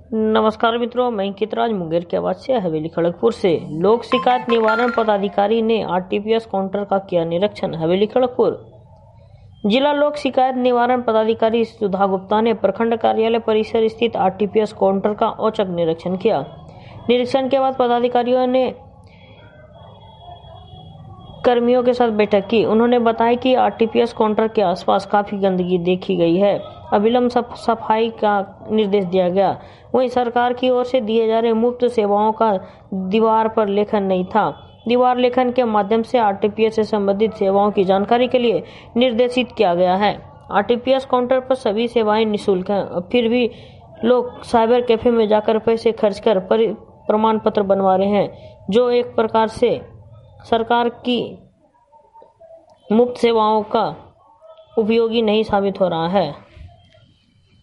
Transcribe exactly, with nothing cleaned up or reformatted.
नमस्कार मित्रों, मैं अंकितराज मुंगेर के आवाज से हवेली खड़गपुर से। लोक शिकायत निवारण पदाधिकारी ने आरटीपीएस काउंटर का किया निरीक्षण। हवेली खड़गपुर जिला लोक शिकायत निवारण पदाधिकारी सुधा गुप्ता ने प्रखंड कार्यालय परिसर स्थित आरटीपीएस काउंटर का औचक निरीक्षण किया। निरीक्षण के बाद पदाधिकारियों ने कर्मियों के साथ बैठक की। उन्होंने बताया कि आरटीपीएस काउंटर के आसपास काफी गंदगी देखी गई है, अविलंब सफाई का निर्देश दिया गया। वहीं सरकार की ओर से दिए जा रहे मुफ्त सेवाओं का दीवार पर लेखन नहीं था। दीवार लेखन के माध्यम से आरटीपीएस से संबंधित सेवाओं की जानकारी के लिए निर्देशित किया गया है। आरटीपीएस काउंटर पर सभी सेवाएं निःशुल्क हैं, फिर भी लोग साइबर कैफे में जाकर पैसे खर्च कर प्रमाण पत्र बनवा रहे हैं, जो एक प्रकार से सरकार की मुफ्त सेवाओं का उपयोगी नहीं साबित हो रहा है।